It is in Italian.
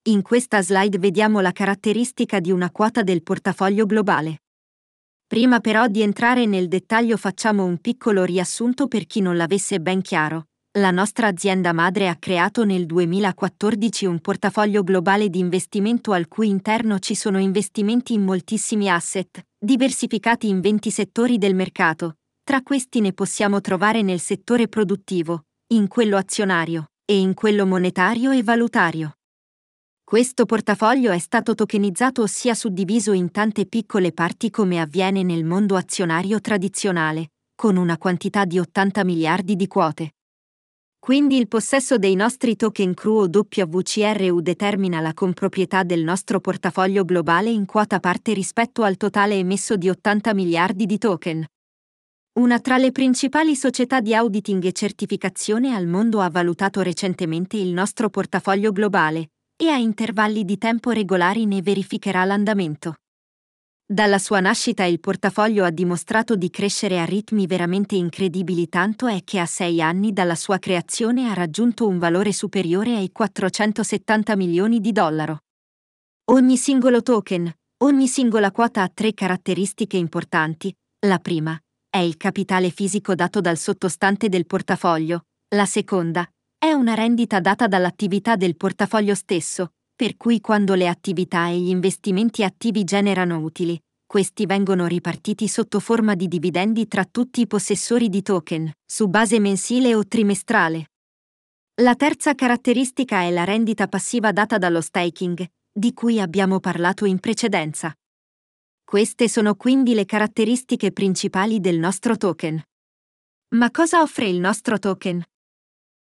In questa slide vediamo la caratteristica di una quota del portafoglio globale. Prima però di entrare nel dettaglio facciamo un piccolo riassunto per chi non l'avesse ben chiaro. La nostra azienda madre ha creato nel 2014 un portafoglio globale di investimento al cui interno ci sono investimenti in moltissimi asset, diversificati in 20 settori del mercato. Tra questi ne possiamo trovare nel settore produttivo, in quello azionario e in quello monetario e valutario. Questo portafoglio è stato tokenizzato, ossia suddiviso in tante piccole parti come avviene nel mondo azionario tradizionale, con una quantità di 80 miliardi di quote. Quindi il possesso dei nostri token CRU o WCRU determina la comproprietà del nostro portafoglio globale in quota parte rispetto al totale emesso di 80 miliardi di token. Una tra le principali società di auditing e certificazione al mondo ha valutato recentemente il nostro portafoglio globale e a intervalli di tempo regolari ne verificherà l'andamento. Dalla sua nascita il portafoglio ha dimostrato di crescere a ritmi veramente incredibili, tanto è che a 6 anni dalla sua creazione ha raggiunto un valore superiore ai 470 milioni di dollari. Ogni singolo token, ogni singola quota ha 3 caratteristiche importanti. La prima è il capitale fisico dato dal sottostante del portafoglio. La seconda è una rendita data dall'attività del portafoglio stesso, per cui quando le attività e gli investimenti attivi generano utili, questi vengono ripartiti sotto forma di dividendi tra tutti i possessori di token, su base mensile o trimestrale. La terza caratteristica è la rendita passiva data dallo staking, di cui abbiamo parlato in precedenza. Queste sono quindi le caratteristiche principali del nostro token. Ma cosa offre il nostro token?